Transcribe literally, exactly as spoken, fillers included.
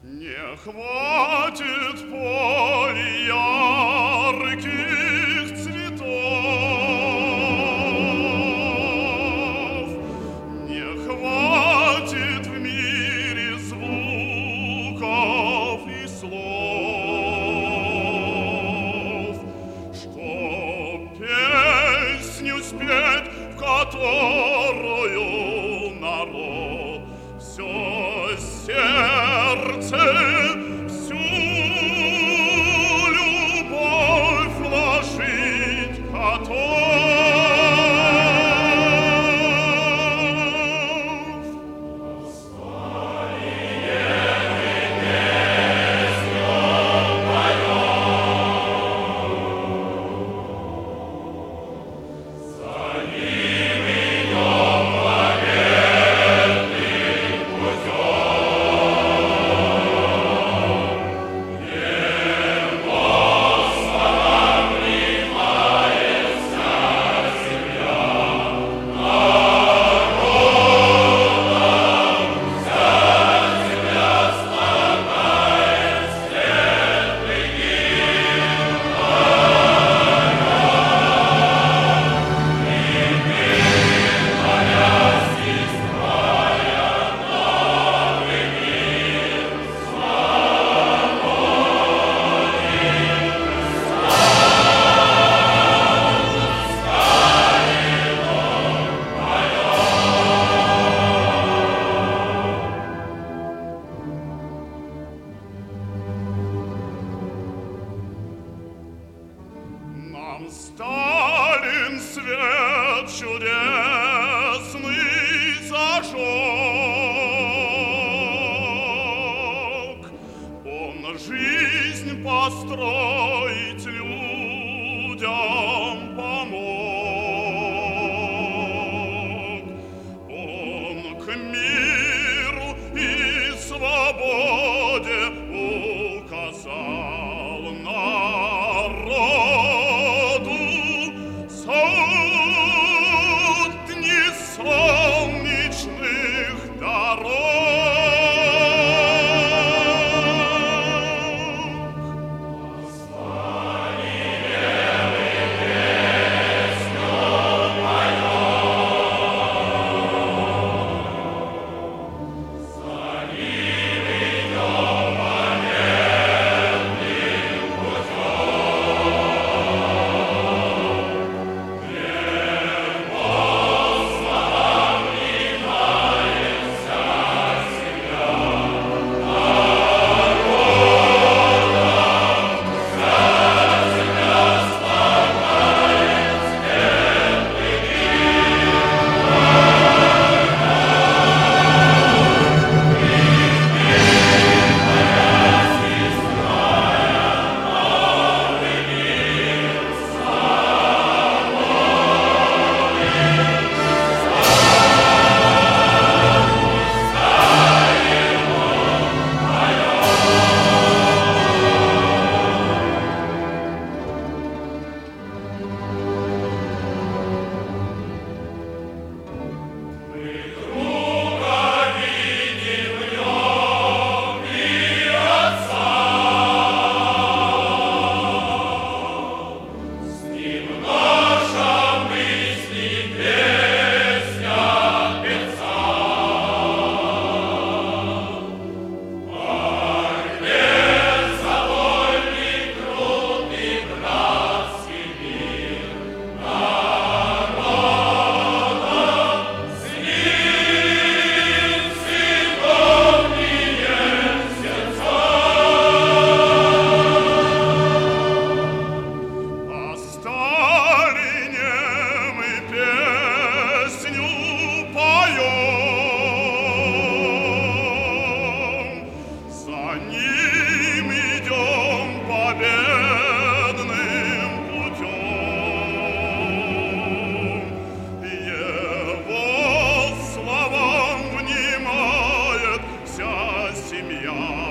Не хватит поле ярких цветов, не хватит в мире звуков и слов, чтоб песню спеть, в которую народ все сердце, всю любовь вложить готов. Воспаление песню поем, за ним идем победным путем. Небо нам внимается земля, народом вся земля слагает светлый гимн поем. И мы, молясь, строя новый мир, нам Сталин свет чудесный зажег. Он жизнь построить людям помог. Он к миру и свободе указал народу сотни солнечных дорог. Воспаление песню поем, за ним идем победным путем. Небо нам внимается земля, народом вся земля слагает светлый гимн поем. И мы, молясь, строя новый мир, мы друга видим в нем и Отца. С ним наша мысль и песня певца. Порвет за вольный труд и братский мир народом, с ним церковные сердца. О Сталине мы песню поем, за ним идем победным путем. Его словам внимает вся семья.